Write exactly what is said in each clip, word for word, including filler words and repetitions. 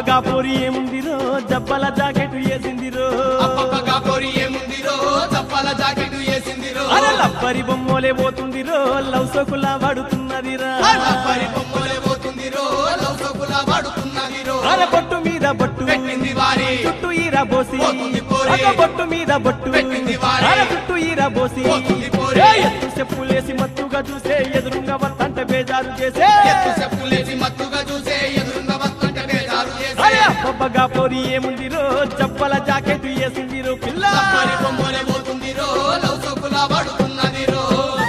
అబ్బబ్బగా పోరి ఏముందిరో జబ్బల జాకెట్ వేసిందిరో అబ్బబ్బగా పోరి ఏముందిరో జబ్బల జాకెట్ వేసిందిరో అరే లబ్బరి బొమ్మలే పోతుందిరో లవ్ సోకులా వాడుతున్నదిరా లబ్బరి బొమ్మలే పోతుందిరో లవ్ సోకులా వాడుతున్నదిరో అరే బొట్టు మీద బొట్టు పెట్టింది వారి చుట్టూ ఈరా బోసి బొట్టు మీద బొట్టు పెట్టింది వారి అరే చుట్టూ ఈరా బోసి ఎత్తు చెప్పులేసి మత్తుగా చూసే ఎదురుగా వత్తంటే బేజారు చేసే ఎత్తు చెప్పులేసి మత్తుగా చూసే ఎదురుగా వత్తంటే బేజారు చేసే అరే అబ్బబ్బగా పోరి ఏముందిరో జబ్బల జాకెట్ వేసిందిరో పిల్ల లబ్బరి బొమ్మలే పోతుందిరో లవ్ సోకులా వాడుతున్నదిరో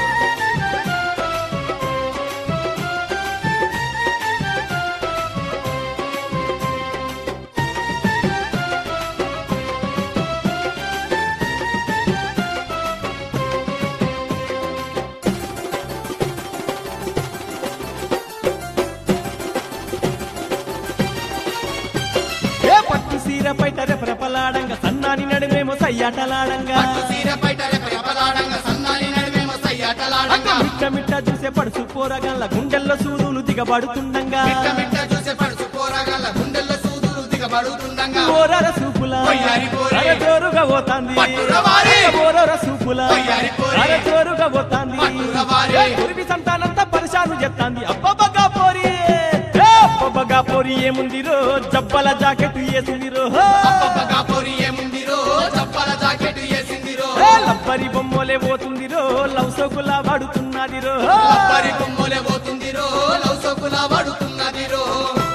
సీర పైట రెపరెపలాడంగా సన్నాని నడుమేమో సయ్యాటలాడంగా సీర పైట రెపరెపలాడంగా సన్నాని నడుమేమో సయ్యాటలాడంగా మిట్ట మిట్ట చూసే పడుసు పోరగల్ల గుండెల్లో సూదులు దిగబడుతుండంగా మిట్ట మిట్ట చూసే పడుసు పోరగల్ల గుండెల్లో సూదులు దిగబడుతుండంగా ఓరర సూపుల అరే జోరుగా పోతాంది ఓరర సూపుల అరే జోరుగా పోతాంది గురివి సంతానంతా పరిశాను చెత్తాంది అబ్బబ్బగా పోరి అబ్బబ్బగా పోరి ఏముందిరో జబ్బల జాకెట్ వేసిందిరో అబ్బబ్బగా పోరి ఏముందిరో జబ్బల జాకెట్ వేసిందిరో లబ్బరి బొమ్మలే పోతుందిరో లవ్ సోకులా వాడుతున్నదిరో లబ్బరి బొమ్మలే పోతుందిరో లవ్ సోకులా వాడుతున్నదిరో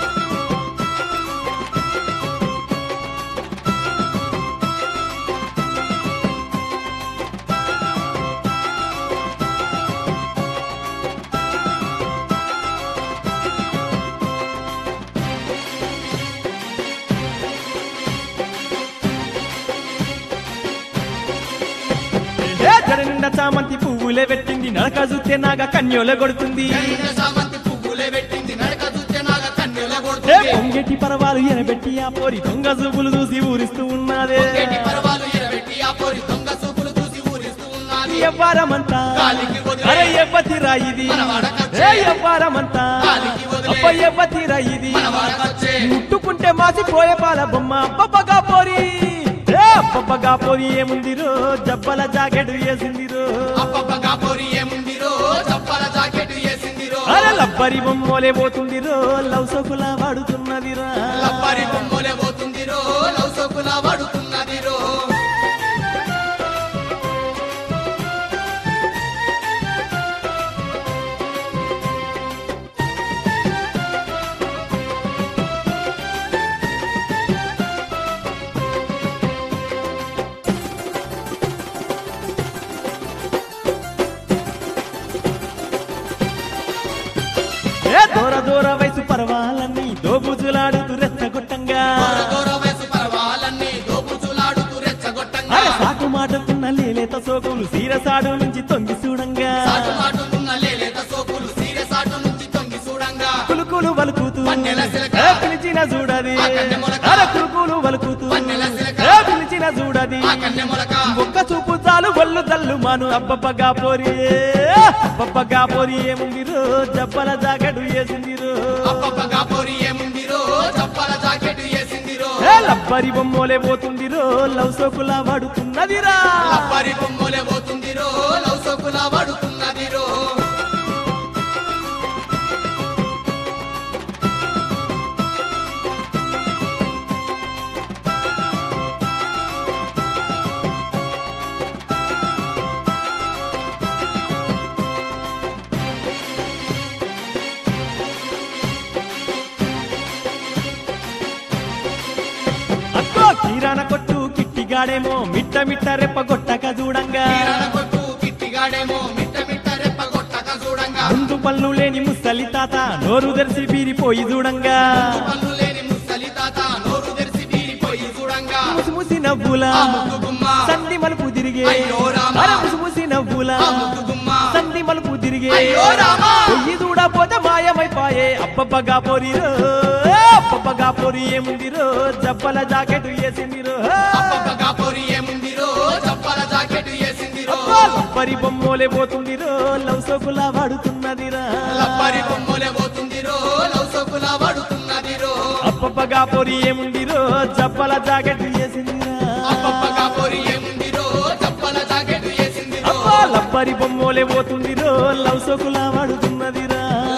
నిండా చామంతి పువ్వులే పెట్టింది నడక చూస్తే నాగా కన్యోలే కొడుతుంది పొంగెటి పర్వాలు ఎనబెట్టి ఆ పోరి దొంగ చూపులు చూసి ఊరిస్తూ ఉన్నదే ఎవ్వారమంతా అరే ఎవ్వతిరా ఇది ఎవ్వారమంతా అబ్బ ఎవ్వతిరా ఇది ముట్టుకుంటే మాసిపోయే పాల బొమ్మ అబ్బబ్బగా పోరి అబ్బబ్బగా పోరి ఏముందిరో జబ్బల జాకెట్ వేసిందిరో అబ్బబ్బగా పోరి ఏముందిరో జబ్బల జాకెట్ వేసిందిరో అరే లబ్బరి బొమ్మలే పోతుందిరో లవ్ సోకులా వాడుతున్నదిరా లబ్బరి బొమ్మలే పోతుందిరో లవ్ సోకులా వాడుతున్నదిరో దూర దూర వయసు పర్వాలన్నీ దోబుజులాడుతూ రెచ్చగొట్టంగా అరే సాకు మాటకున్న లేలేత సోకులు సీరసాడు నుంచి తొంగి చూడంగా కులుకులు వలుకుతూ పిలిచిన చూడది అరే కులుకులు వలుకుతూ పిలిచిన చూడది ఒక్క చూపు చాలు ఒళ్ళు తల్లు మాను అబ్బబ్బగా పోరి అబ్బబ్బగా పోరి ఏముందిరో జబ్బల జాకెట్ వేసిందిరో అబ్బబ్బగా పోరి ఏముందిరో జబ్బల జాకెట్ వేసిందిరో లబ్బరి బొమ్మలే పోతుందిరో లవ్ సోకులా వాడుతున్నదిరా లబ్బరి బొమ్మలే పోతుందిరో లవ్ సోకులా వాడుతున్నదిరో కిరాణ కొట్టు కిట్టిగాడేమో మిట్ట మిట్ట రెప్ప గొట్టక చూడంగా ముందు పళ్ళు లేని ముసలి తాత నోరు తెరిసి బీరిపోయి చూడంగా ముసిముసి నవ్వులా సంధి మలుపు తిరిగే అరే ముసిముసి నవ్వులా సంధి మలుపు తిరిగే పొయ్యి చూడపోతే మాయమైపోయే అబ్బబ్బగా పోరిరో అబ్బబ్బగా పోరి ఏముందిరో జబ్బల జాకెట్ వేసిందిరో అబ్బబ్బగా పోరి ఏముందిరో జబ్బల జాకెట్ వేసిందిరో లబ్బరి బొమ్మలే పోతుందిరో లవ్ సోకులా వాడుతున్నదిరా లబ్బరి బొమ్మలే పోతుందిరో లవ్ సోకులా వాడుతున్నదిరో అబ్బబ్బగా అబ్బబ్బగా పొరి ఏముందిరో జప్పల జాకెట్ వేసిందిరా అబ్బబ్బగా పోరి ఏముందిరో చప్పల జాకెట్ వేసిందిరో అబ్బా లబ్బరి బొమ్మోలే పోతుందిరో లవ్ సోకులా వాడుతున్నదిరా